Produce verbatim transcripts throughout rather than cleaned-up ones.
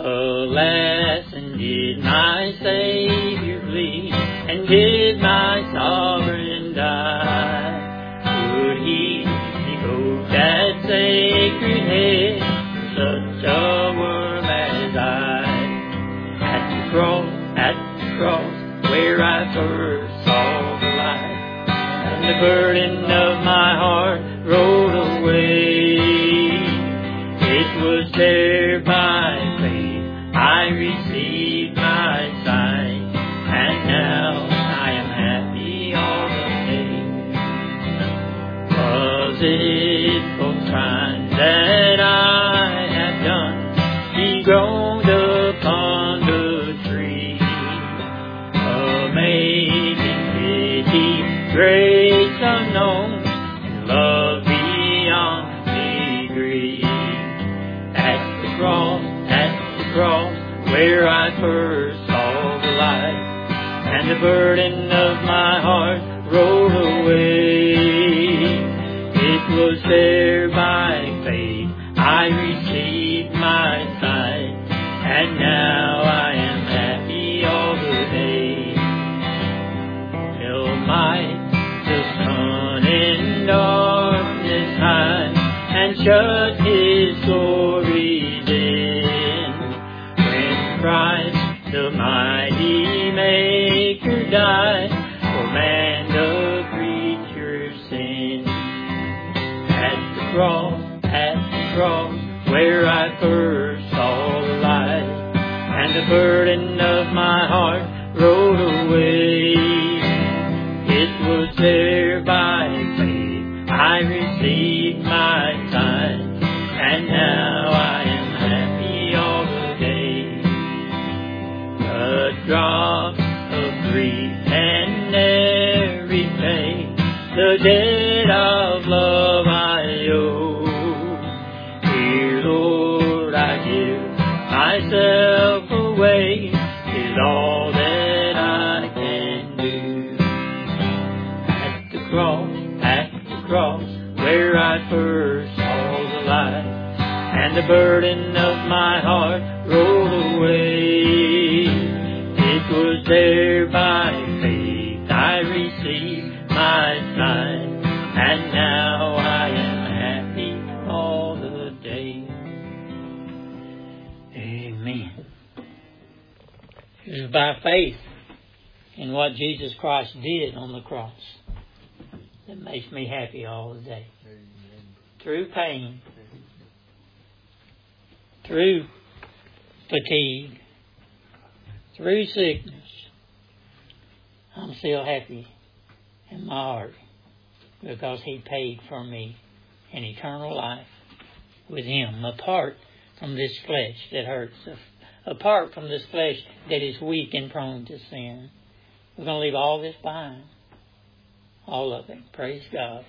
Alas, and did my Savior bleed, and did my sovereign die? Would he devote that sacred head to such a worm as I? At the cross, at the cross, where I first saw the light, and the burden of my heart rolled away. It was there by faith I received my sight, and now I am happy all the day. Was it for crimes that I had done, He groaned upon the tree? Amazing pity, grace unknown, and love beyond degree. At the cross, at the cross, where I first saw the light, and the burden of my heart rolled away. It was there by faith I received my sight, and now I am happy all the day. Hell might the sun in darkness hide, and shut His glory in, when Christ the mighty Maker died for man the creature's sin. At the cross, at the cross, where I first saw the light, and the burden of my heart rolled away. It was there by faith I received my sight, and now I am happy all the day. A drop of grief and every pain, the debt of love I owe. Here, Lord, I give myself away, is all that I can do. At the cross, at the cross, where I first saw the light, and the burden of my heart rolled away. It was there by faith I received my sight, and now I am happy all the day. Amen. It was by faith in what Jesus Christ did on the cross that makes me happy all the day. Through pain, through fatigue, through sickness, I'm still happy in my heart because He paid for me an eternal life with Him, apart from this flesh that hurts, apart from this flesh that is weak and prone to sin. We're going to leave all this behind. All of it. Praise God.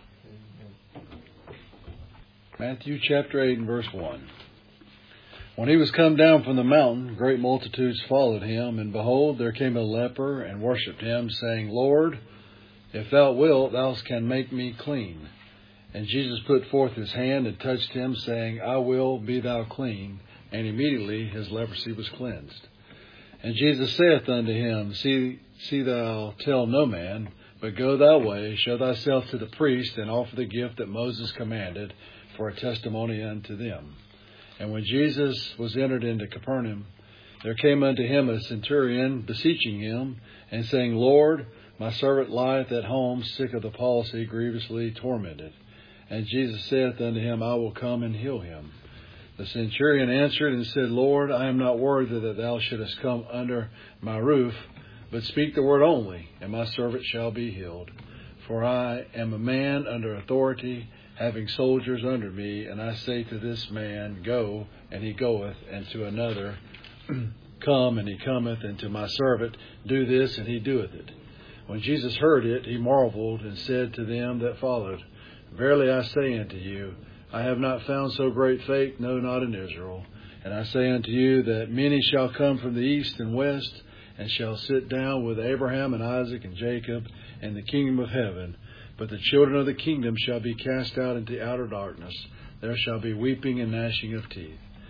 Matthew chapter eight and verse one. When He was come down from the mountain, great multitudes followed Him, and behold, there came a leper and worshipped Him, saying, Lord, if Thou wilt, Thou canst make me clean. And Jesus put forth His hand and touched him, saying, I will, be thou clean. And immediately his leprosy was cleansed. And Jesus saith unto him, See, see thou tell no man, but go thy way, show thyself to the priest, and offer the gift that Moses commanded, for a testimony unto them. And when Jesus was entered into Capernaum, there came unto him a centurion, beseeching him, and saying, Lord, my servant lieth at home, sick of the palsy, grievously tormented. And Jesus saith unto him, I will come and heal him. The centurion answered and said, Lord, I am not worthy that thou shouldest come under my roof, but speak the word only, and my servant shall be healed. For I am a man under authority, having soldiers under me, and I say to this man, Go, and he goeth, and to another, Come, and he cometh, and to my servant, Do this, and he doeth it. When Jesus heard it, he marveled, and said to them that followed, Verily I say unto you, I have not found so great faith, no, not in Israel. And I say unto you that many shall come from the east and west, and shall sit down with Abraham and Isaac and Jacob in the kingdom of heaven. But the children of the kingdom shall be cast out into outer darkness. There shall be weeping and gnashing of teeth.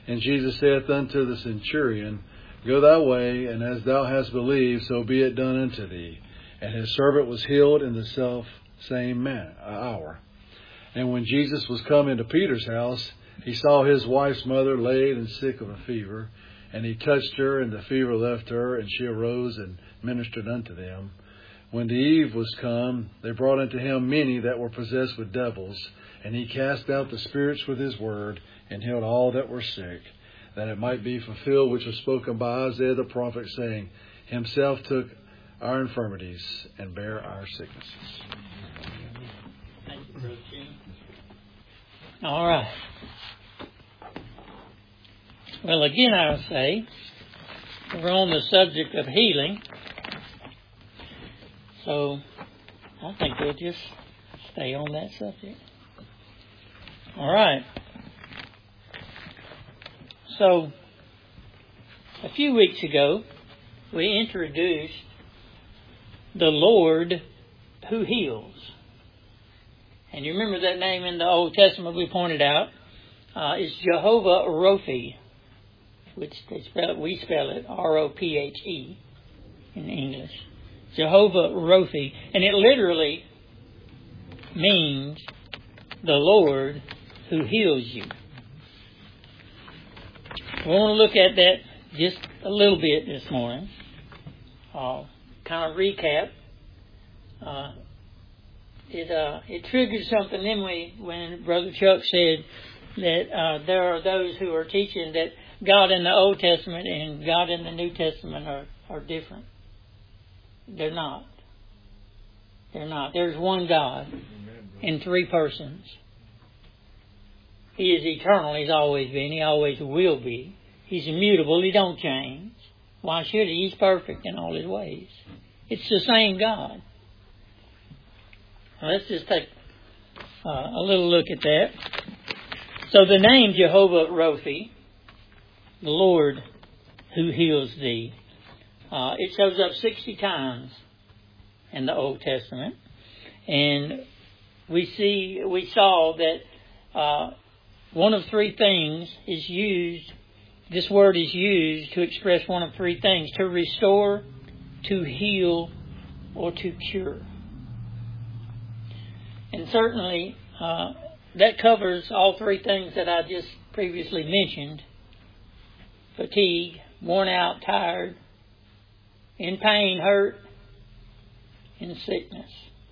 And Jesus saith unto the centurion, Go thy way, and as thou hast believed, so be it done unto thee. And his servant was healed in the self same man, hour. And when Jesus was come into Peter's house, he saw his wife's mother laid and sick of a fever. And he touched her, and the fever left her, and she arose and ministered unto them. When the eve was come, they brought unto him many that were possessed with devils. And he cast out the spirits with his word, and healed all that were sick, that it might be fulfilled which was spoken by Isaiah the prophet, saying, Himself took our infirmities and bare our sicknesses. Thank you, Brother Jim. All right. Well, again, I'll say, we're on the subject of healing. So, I think we'll just stay on that subject. All right. So, a few weeks ago, we introduced the Lord who heals. And you remember that name in the Old Testament we pointed out. Uh, it's Jehovah Rophe, which they spell, we spell it R O P H E in English. Jehovah Rophe. And it literally means the Lord who heals you. We want to look at that just a little bit this morning. Uh, kind of recap. Uh, it uh, it triggered something in me when Brother Chuck said that uh, there are those who are teaching that God in the Old Testament and God in the New Testament are, are different. They're not. They're not. There's one God in three persons. He is eternal. He's always been. He always will be. He's immutable. He don't change. Why should he? He's perfect in all his ways. It's the same God. Now, let's just take uh, a little look at that. So the name Jehovah Rophe, the Lord who heals thee, uh, it shows up sixty times in the Old Testament. And we see, we saw that uh, one of three things is used, this word is used to express one of three things: to restore, to heal, or to cure. And certainly uh, that covers all three things that I just previously mentioned: fatigue, worn out, tired, in pain, hurt, in sickness.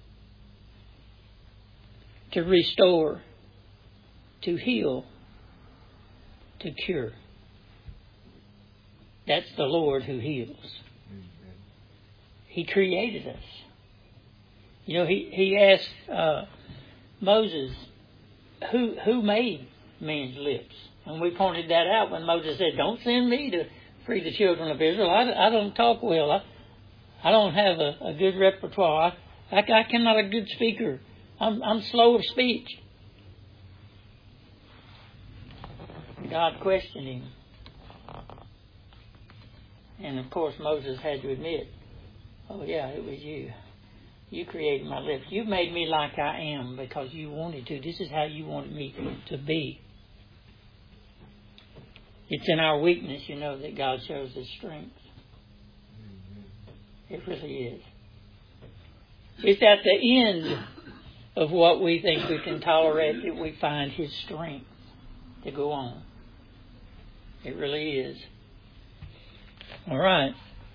To restore, to heal, to cure. That's the Lord who heals. He created us. You know, he, he asked uh, Moses, who who made man's lips? And we pointed that out when Moses said, don't send me to free the children of Israel. I, I don't talk well. I, I don't have a, a good repertoire. I, I, I cannot a good speaker. I'm, I'm slow of speech. God questioned him. And of course Moses had to admit, oh yeah, it was you. You created my lips. You made me like I am because you wanted to. This is how you wanted me to be. It's in our weakness, you know, that God shows His strength. It really is. It's at the end of what we think we can tolerate that we find His strength to go on. It really is. All right.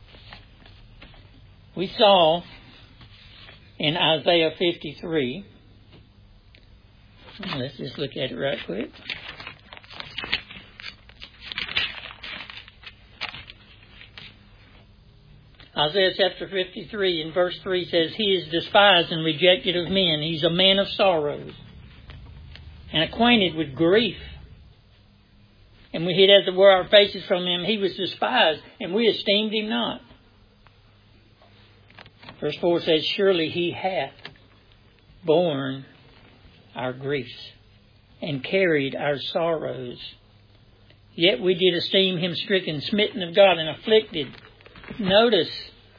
We saw in Isaiah fifty-three, let's just look at it right quick. Isaiah chapter fifty-three in verse three says, He is despised and rejected of men. He's a man of sorrows and acquainted with grief. And we hid as it were our faces from Him. He was despised, and we esteemed Him not. Verse four says, Surely He hath borne our griefs and carried our sorrows. Yet we did esteem Him stricken, smitten of God, and afflicted. Notice,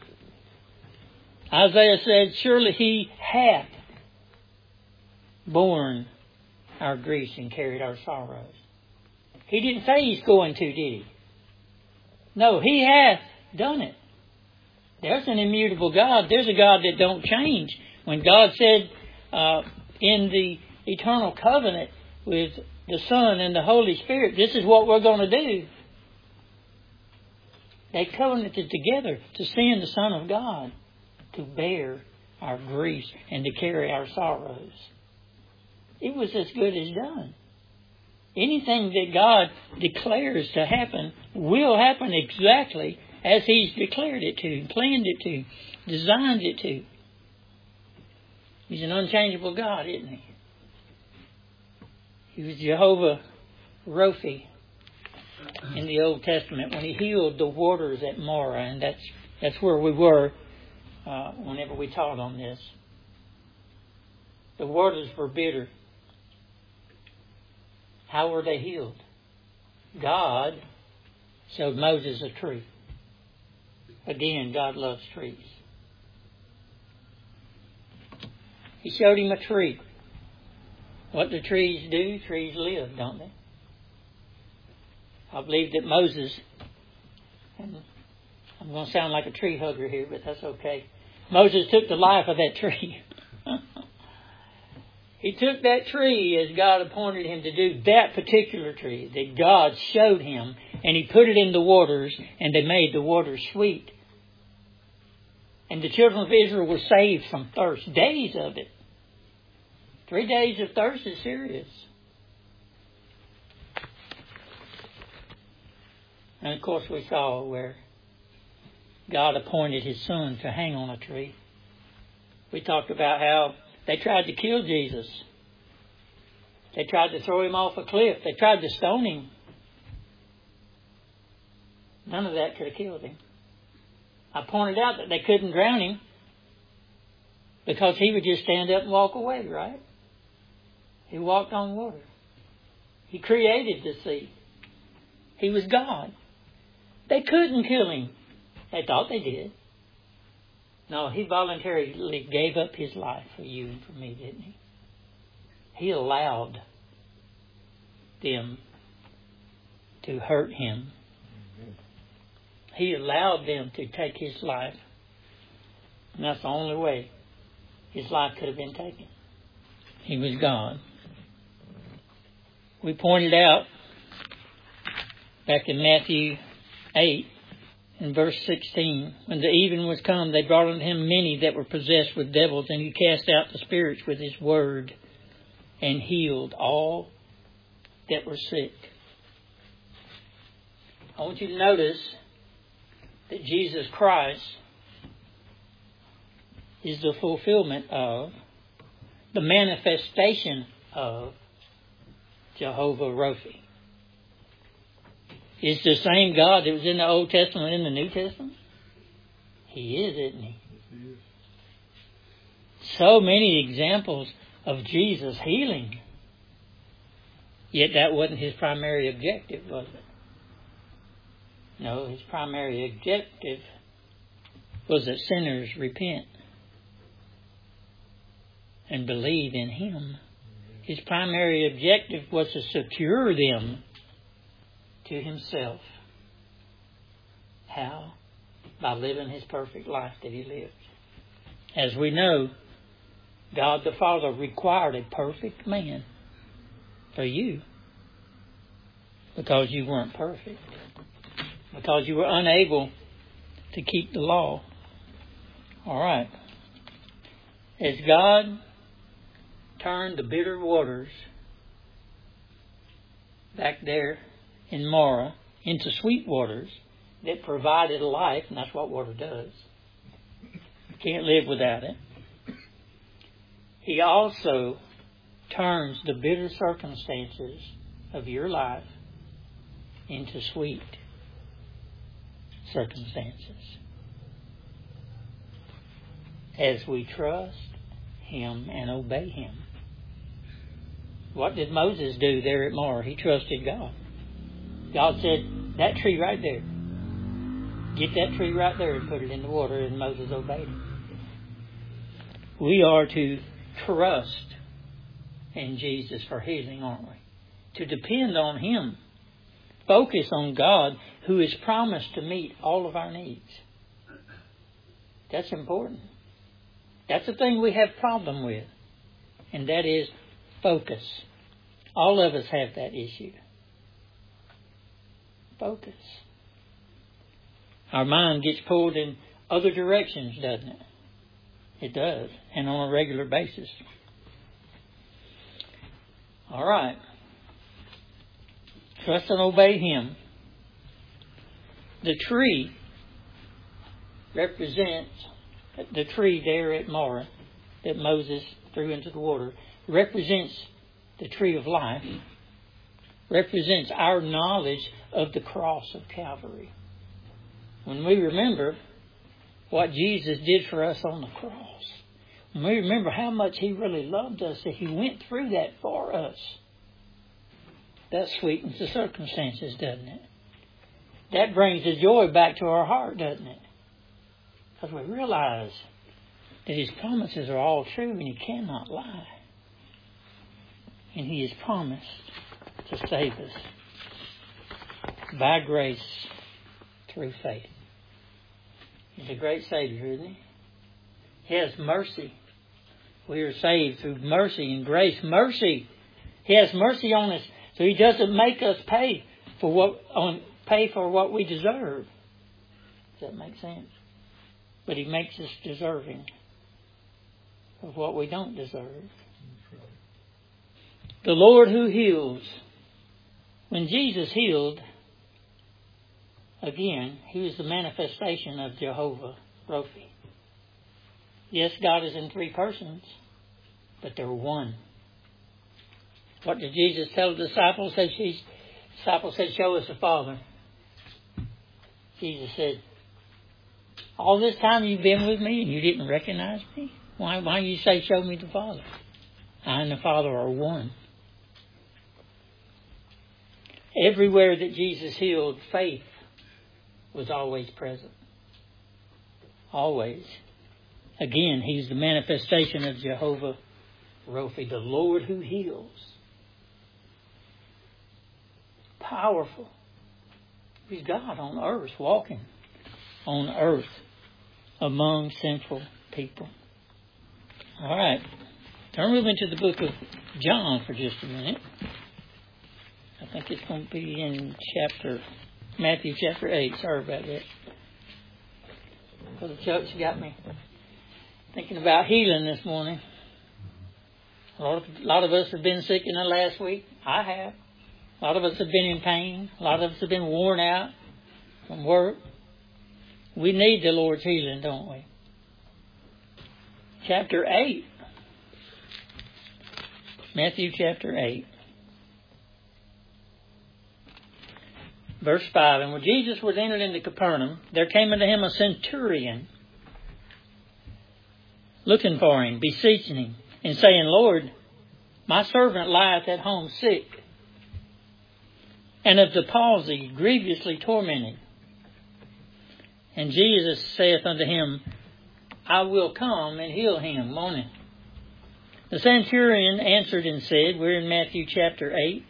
Isaiah said, Surely He hath borne our griefs and carried our sorrows. He didn't say He's going to, did He? No, He hath done it. There's an immutable God. There's a God that don't change. When God said uh, in the eternal covenant with the Son and the Holy Spirit, this is what we're going to do. They covenanted together to send the Son of God to bear our griefs and to carry our sorrows. It was as good as done. Anything that God declares to happen will happen exactly as He's declared it to, planned it to, designed it to. He's an unchangeable God, isn't He? He was Jehovah Rophi in the Old Testament when He healed the waters at Marah, and that's that's where we were uh, whenever we taught on this. The waters were bitter. How were they healed? God showed Moses a tree. Again, God loves trees. He showed him a tree. What do trees do? Trees live, don't they? I believe that Moses, and I'm going to sound like a tree hugger here, but that's okay. Moses took the life of that tree. He took that tree as God appointed him to do, that particular tree that God showed him, and he put it in the waters, and they made the waters sweet. And the children of Israel were saved from thirst. Days of it. Three days of thirst is serious. And of course we saw where God appointed His Son to hang on a tree. We talked about how they tried to kill Jesus. They tried to throw Him off a cliff. They tried to stone Him. None of that could have killed Him. I pointed out that they couldn't drown Him because He would just stand up and walk away, right? He walked on water. He created the sea. He was God. They couldn't kill Him. They thought they did. No, He voluntarily gave up His life for you and for me, didn't He? He allowed them to hurt Him. He allowed them to take His life. And that's the only way His life could have been taken. He was God. We pointed out back in Matthew eight, in verse sixteen, when the even was come, they brought unto Him many that were possessed with devils, and He cast out the spirits with His word, and healed all that were sick. I want you to notice that Jesus Christ is the fulfillment of, the manifestation of Jehovah Rophi. Is the same God that was in the Old Testament and in the New Testament? He is, isn't He? Yes, He is. So many examples of Jesus healing. Yet that wasn't His primary objective, was it? No, His primary objective was that sinners repent and believe in Him. His primary objective was to secure them to Himself. How? By living His perfect life that He lived. As we know, God the Father required a perfect man for you because you weren't perfect. Because you were unable to keep the law. All right. As God turned the bitter waters back there in Marah into sweet waters that provided life, and that's what water does. You can't live without it. He also turns the bitter circumstances of your life into sweet circumstances as we trust Him and obey Him. What did Moses do there at Marah? He trusted God. God said, that tree right there, get that tree right there and put it in the water, and Moses obeyed him. We are to trust in Jesus for healing, aren't we? To depend on Him focus on God, who has promised to meet all of our needs. That's important. That's the thing we have problem with. And that is focus. All of us have that issue. Focus. Our mind gets pulled in other directions, doesn't it? It does. And on a regular basis. All right. Trust and obey Him. The tree represents, the tree there at Marah that Moses threw into the water, represents the tree of life, represents our knowledge of the cross of Calvary. When we remember what Jesus did for us on the cross, when we remember how much He really loved us, that He went through that for us, that sweetens the circumstances, doesn't it? That brings the joy back to our heart, doesn't it? Because we realize that His promises are all true and He cannot lie. And He has promised to save us by grace through faith. He's a great Savior, isn't He? He has mercy. We are saved through mercy and grace. Mercy. He has mercy on us, so He doesn't make us pay for what on pay for what we deserve. Does that make sense? But He makes us deserving of what we don't deserve. The Lord who heals. When Jesus healed, again, He was the manifestation of Jehovah Rophi. Yes, God is in three persons, but they're one. What did Jesus tell the disciples? The disciples said, "Show us the Father." Jesus said, "All this time you've been with me and you didn't recognize me? Why, why do you say, 'Show me the Father'? I and the Father are one." Everywhere that Jesus healed, faith was always present. Always. Again, He's the manifestation of Jehovah Rophi, the Lord who heals. Powerful. He's God on earth, walking on earth among sinful people. All right. Turn with me to the book of John for just a minute. I think it's going to be in chapter, Matthew chapter eight. Sorry about that. Brother Chuck's got me thinking about healing this morning. A lot, of, a lot of us have been sick in the last week. I have. A lot of us have been in pain. A lot of us have been worn out from work. We need the Lord's healing, don't we? Chapter eight. Matthew chapter eight. Verse five. And when Jesus was entered into Capernaum, there came unto him a centurion, looking for him, beseeching him, and saying, "Lord, my servant lieth at home sick, and of the palsy grievously tormented." And Jesus saith unto him, "I will come and heal him." Morning. The centurion answered and said, we're in Matthew chapter eight,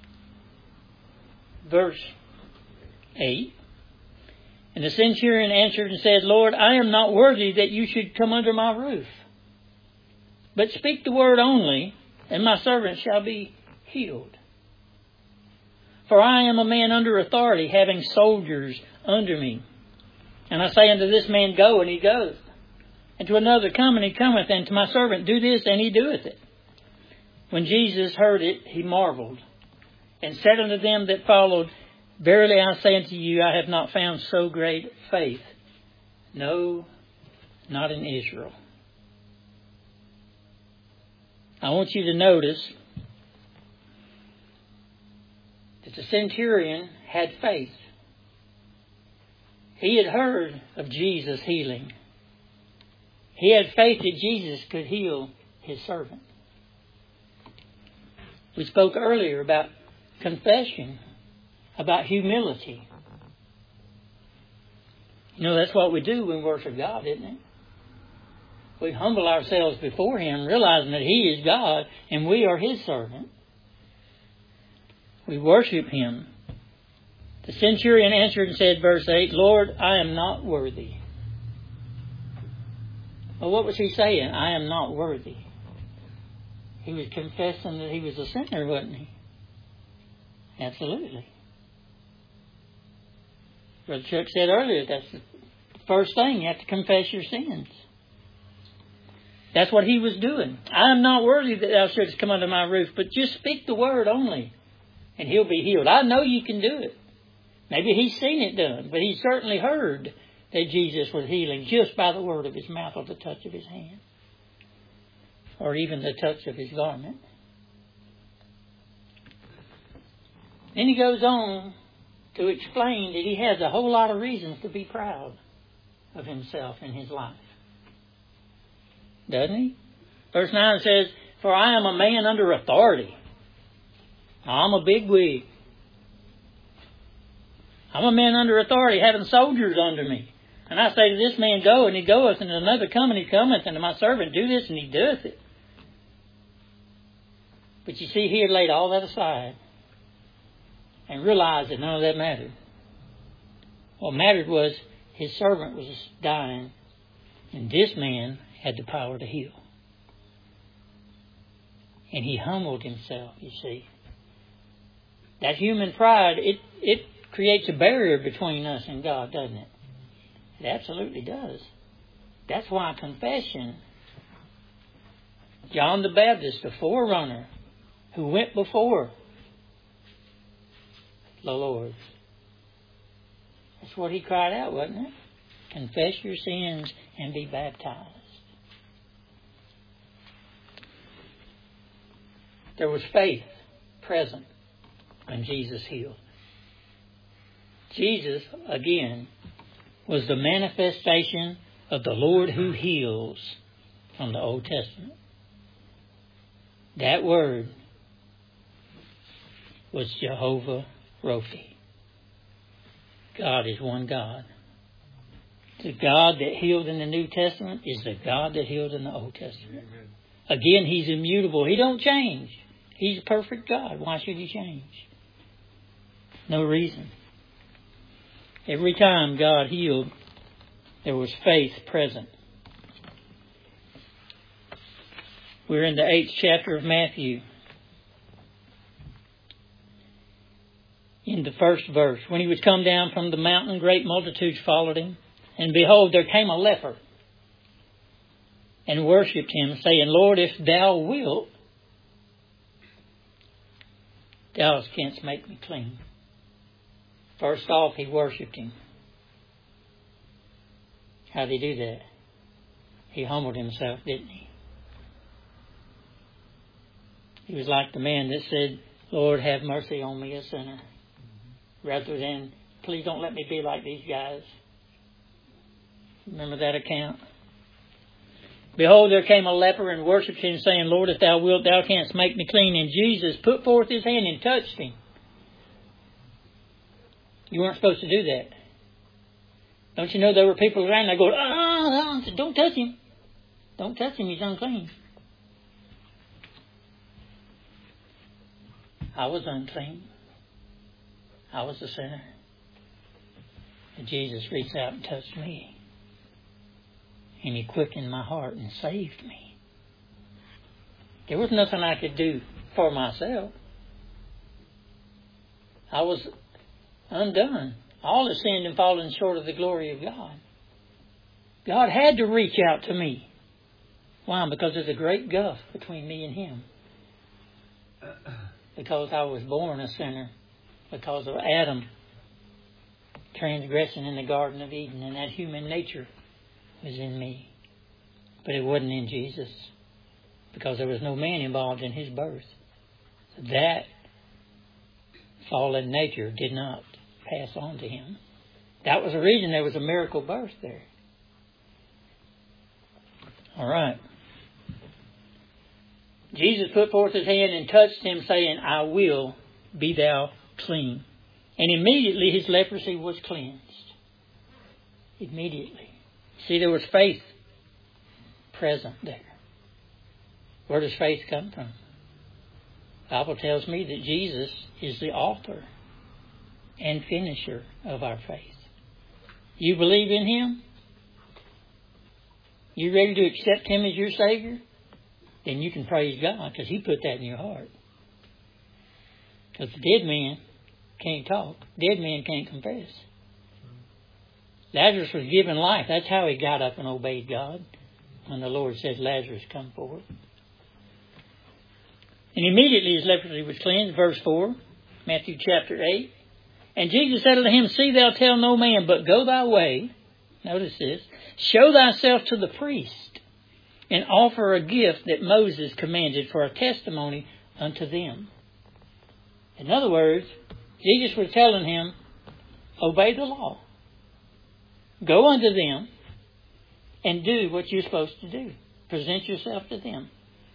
verse eight. And the centurion answered and said, "Lord, I am not worthy that you should come under my roof. But speak the word only, and my servant shall be healed. For I am a man under authority, having soldiers under me. And I say unto this man, Go, and he goeth. And to another, Come, and he cometh. And to my servant, Do this, and he doeth it." When Jesus heard it, he marveled, and said unto them that followed, "Verily I say unto you, I have not found so great faith, no, not in Israel." I want you to notice that the centurion had faith. He had heard of Jesus healing. He had faith that Jesus could heal his servant. We spoke earlier about confession, about humility. You know, that's what we do when we worship God, isn't it? We humble ourselves before Him, realizing that He is God and we are His servant. We worship Him The centurion answered and said, verse eight, Lord, I am not worthy. Well, what was he saying? I am not worthy. He was confessing that he was a sinner, wasn't he? Absolutely. Brother Chuck said earlier, that's the first thing. You have to confess your sins. That's what he was doing. I am not worthy that thou shouldest come under my roof, but just speak the word only, and he'll be healed. I know you can do it. Maybe he's seen it done, but he certainly heard that Jesus was healing just by the word of his mouth or the touch of his hand, or even the touch of his garment. Then he goes on to explain that he has a whole lot of reasons to be proud of himself in his life. Doesn't he? Verse nine says, for I am a man under authority. I'm a big wig. I'm a man under authority, having soldiers under me. And I say to this man, go, and he goeth, and another come, and he cometh, and to my servant, do this, and he doeth it. But you see, he had laid all that aside and realized that none of that mattered. What mattered was his servant was dying, and this man had the power to heal. And he humbled himself, you see. That human pride, it, it creates a barrier between us and God, doesn't it? It absolutely does. That's why confession, John the Baptist, the forerunner, who went before the Lord, that's what he cried out, wasn't it? Confess your sins and be baptized. There was faith present when Jesus healed. Jesus, again, was the manifestation of the Lord who heals from the Old Testament. That word was Jehovah Rophi. God is one God. The God that healed in the New Testament is the God that healed in the Old Testament. Amen. Again, He's immutable. He don't change. He's a perfect God. Why should He change? No reason. Every time God healed, there was faith present. We're in the eighth chapter of Matthew. In the first verse, when he was come down from the mountain, great multitudes followed him. And behold, there came a leper and worshipped him, saying, Lord, if thou wilt, thou canst make me clean. First off, he worshipped him. How did he do that? He humbled himself, didn't he? He was like the man that said, Lord, have mercy on me, a sinner. Rather than, please don't let me be like these guys. Remember that account? Behold, there came a leper and worshipped him, saying, Lord, if thou wilt, thou canst make me clean. And Jesus put forth his hand and touched him. You weren't supposed to do that. Don't you know there were people around that go, ah, oh, don't touch him. Don't touch him, he's unclean. I was unclean. I was a sinner. And Jesus reached out and touched me. And He quickened my heart and saved me. There was nothing I could do for myself. I was undone. All have sinned and fallen short of the glory of God. God had to reach out to me. Why? Because there's a great gulf between me and Him. Because I was born a sinner. Because of Adam transgressing in the Garden of Eden. And that human nature was in me. But it wasn't in Jesus. Because there was no man involved in His birth. So that fallen nature did not pass on to Him. That was the reason there was a miracle birth there. All right. Jesus put forth His hand and touched him, saying, I will, be thou clean. And immediately his leprosy was cleansed. Immediately. See, there was faith present there. Where does faith come from? The Bible tells me that Jesus is the author and finisher of our faith. You believe in Him? You ready to accept Him as your Savior? Then you can praise God because He put that in your heart. Because the dead man can't talk. Dead men can't confess. Lazarus was given life. That's how he got up and obeyed God. When the Lord said, Lazarus, come forward. And immediately his leprosy was cleansed. Verse four, Matthew chapter eight. And Jesus said unto him, See thou tell no man, but go thy way. Notice this. Show thyself to the priest, and offer a gift that Moses commanded for a testimony unto them. In other words, Jesus was telling him, obey the law. Go unto them and do what you're supposed to do. Present yourself to them.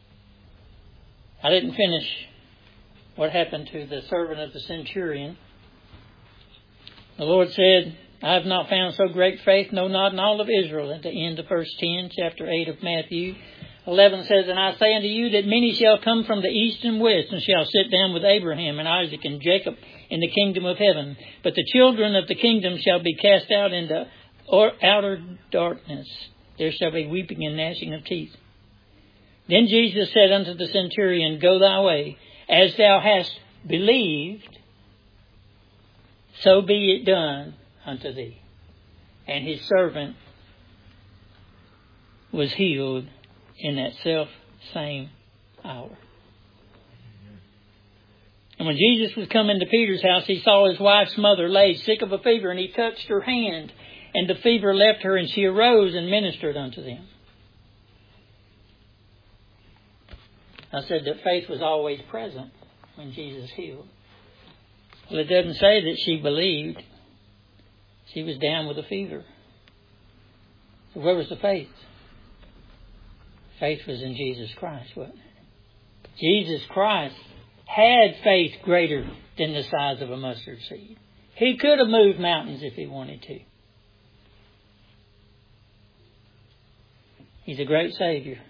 I didn't finish what happened to the servant of the centurion. The Lord said, I have not found so great faith, no, not in all of Israel. At the end of verse ten, chapter eight of Matthew eleven says, And I say unto you that many shall come from the east and west, and shall sit down with Abraham and Isaac and Jacob in the kingdom of heaven. But the children of the kingdom shall be cast out into outer darkness. There shall be weeping and gnashing of teeth. Then Jesus said unto the centurion, Go thy way, as thou hast believed, so be it done unto thee. And his servant was healed in that self same hour. And when Jesus was coming to Peter's house, he saw his wife's mother laid sick of a fever, and he touched her hand, and the fever left her, and she arose and ministered unto them. I said that faith was always present when Jesus healed. Well, it doesn't say that she believed. She was down with a fever. So where was the faith? Faith was in Jesus Christ, wasn't it? Jesus Christ had faith greater than the size of a mustard seed. He could have moved mountains if he wanted to. He's a great Savior.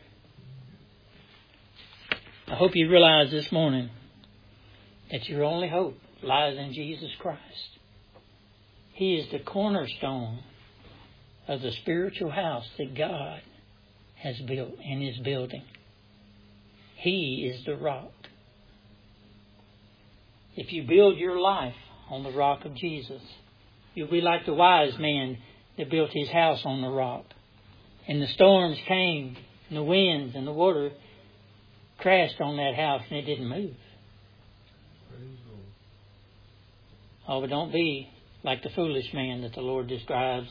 I hope you realize this morning that your only hope lies in Jesus Christ. He is the cornerstone of the spiritual house that God has built and is building. He is the rock. If you build your life on the rock of Jesus, you'll be like the wise man that built his house on the rock. And the storms came, and the winds and the water crashed on that house, and it didn't move. Oh, but don't be like the foolish man that the Lord describes,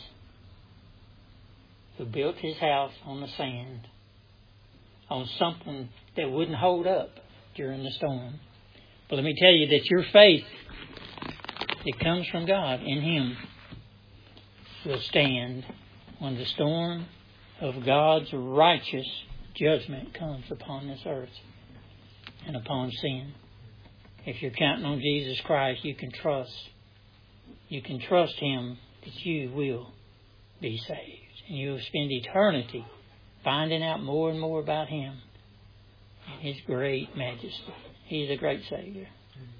who built his house on the sand, on something that wouldn't hold up during the storm. But let me tell you that your faith that comes from God in Him will stand when the storm of God's righteous judgment comes upon this earth and upon sin. If you're counting on Jesus Christ, you can trust. You can trust Him that you will be saved. And you'll spend eternity finding out more and more about Him and His great majesty. He's a great Savior.